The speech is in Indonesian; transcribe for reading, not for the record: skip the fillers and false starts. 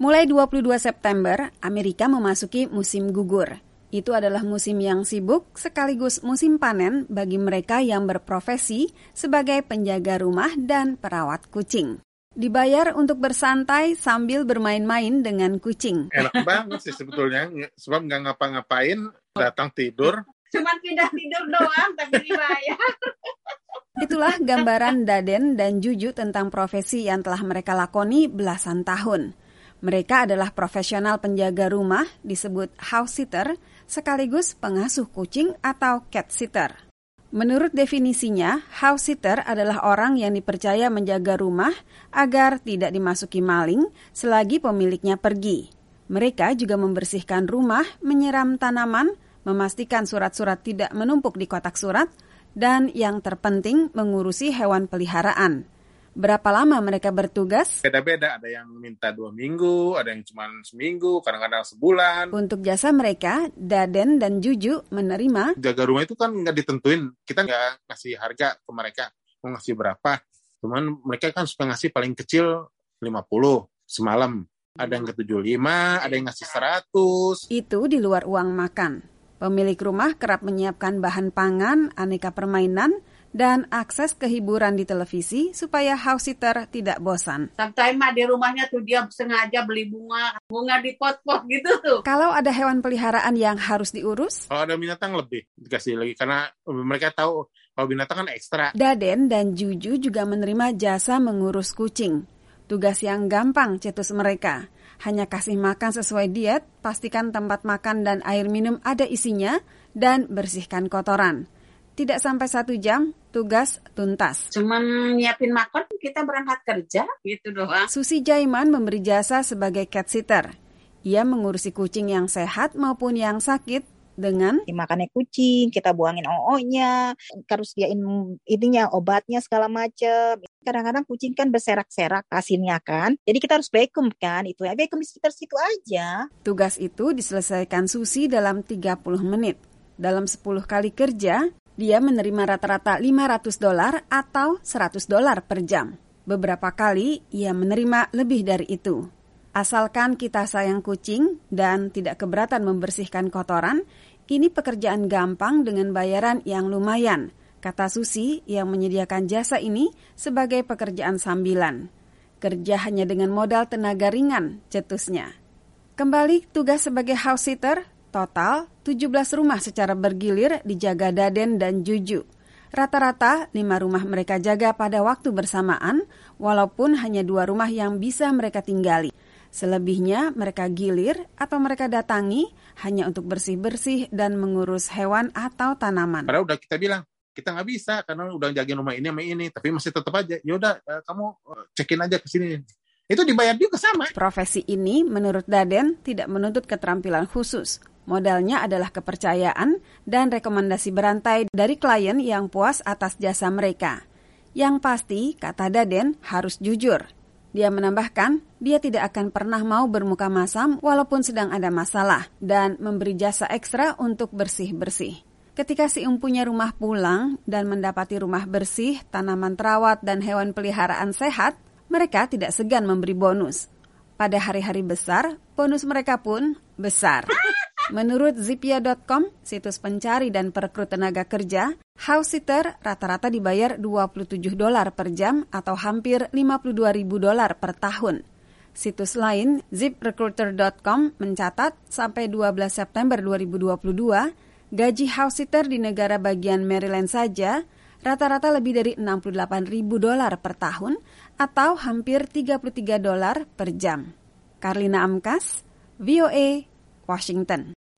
Mulai 22 September, Amerika memasuki musim gugur. Itu adalah musim yang sibuk sekaligus musim panen bagi mereka yang berprofesi sebagai penjaga rumah dan perawat kucing. Dibayar untuk bersantai sambil bermain-main dengan kucing. Enak banget sih sebetulnya, sebab nggak ngapa-ngapain, datang tidur. Cuma pindah tidur doang, tapi dibayar. Itulah gambaran Daden dan Juju tentang profesi yang telah mereka lakoni belasan tahun. Mereka adalah profesional penjaga rumah, disebut house sitter, sekaligus pengasuh kucing atau cat sitter. Menurut definisinya, house sitter adalah orang yang dipercaya menjaga rumah agar tidak dimasuki maling selagi pemiliknya pergi. Mereka juga membersihkan rumah, menyiram tanaman, memastikan surat-surat tidak menumpuk di kotak surat, dan yang terpenting mengurusi hewan peliharaan. Berapa lama mereka bertugas? Beda-beda, ada yang minta 2 minggu, ada yang cuma seminggu, kadang-kadang sebulan. Untuk jasa mereka, Daden dan Juju menerima. Jaga rumah itu kan nggak ditentuin, kita nggak kasih harga ke mereka, mau ngasih berapa. Cuman mereka kan suka ngasih paling kecil 50 semalam. Ada yang ke 75, ada yang ngasih 100. Itu di luar uang makan. Pemilik rumah kerap menyiapkan bahan pangan, aneka permainan, dan akses ke hiburan di televisi supaya house sitter tidak bosan. Sometimes di rumahnya tuh dia sengaja beli bunga di pot-pot gitu tuh. Kalau ada hewan peliharaan yang harus diurus, kalau ada binatang lebih dikasih lagi karena mereka tahu kalau binatang kan ekstra. Daden dan Juju juga menerima jasa mengurus kucing. Tugas yang gampang cetus mereka. Hanya kasih makan sesuai diet, pastikan tempat makan dan air minum ada isinya, dan bersihkan kotoran. Tidak sampai 1 jam, tugas tuntas. Cuman nyiapin makan, kita berangkat kerja, gitu doang. Susi Jaiman memberi jasa sebagai cat sitter. Ia mengurusi kucing yang sehat maupun yang sakit dengan dimakannya kucing, kita buangin oo-nya, harus diain ininya, obatnya segala macam. Kadang-kadang kucing kan berserak-serak hasilnya kan, jadi kita harus vacuum kan, itu ya vacuum di sekitar situ aja. Tugas itu diselesaikan Susi dalam 30 menit. Dalam 10 kali kerja, dia menerima rata-rata $500 atau $100 per jam. Beberapa kali ia menerima lebih dari itu. Asalkan kita sayang kucing dan tidak keberatan membersihkan kotoran, ini pekerjaan gampang dengan bayaran yang lumayan, kata Susi yang menyediakan jasa ini sebagai pekerjaan sambilan. Kerja hanya dengan modal tenaga ringan, cetusnya. Kembali tugas sebagai house sitter, total 17 rumah secara bergilir dijaga Daden dan Juju. Rata-rata 5 rumah mereka jaga pada waktu bersamaan, walaupun hanya 2 rumah yang bisa mereka tinggali. Selebihnya mereka gilir atau mereka datangi hanya untuk bersih-bersih dan mengurus hewan atau tanaman. Padahal udah kita bilang, kita nggak bisa karena udah jagain rumah ini sama ini, tapi masih tetap aja, yaudah kamu cekin aja ke sini. Itu dibayar juga sama. Profesi ini menurut Daden tidak menuntut keterampilan khusus. Modalnya adalah kepercayaan dan rekomendasi berantai dari klien yang puas atas jasa mereka. Yang pasti, kata Daden, harus jujur. Dia menambahkan, dia tidak akan pernah mau bermuka masam walaupun sedang ada masalah dan memberi jasa ekstra untuk bersih-bersih. Ketika si punya rumah pulang dan mendapati rumah bersih, tanaman terawat, dan hewan peliharaan sehat, mereka tidak segan memberi bonus. Pada hari-hari besar, bonus mereka pun besar. Menurut Zipia.com, situs pencari dan perekrut tenaga kerja, house sitter rata-rata dibayar $27 per jam atau hampir $52.000 per tahun. Situs lain, ZipRecruiter.com, mencatat sampai 12 September 2022, gaji house sitter di negara bagian Maryland saja rata-rata lebih dari $68.000 per tahun atau hampir $33 per jam. Karlina Amkas, VOA, Washington.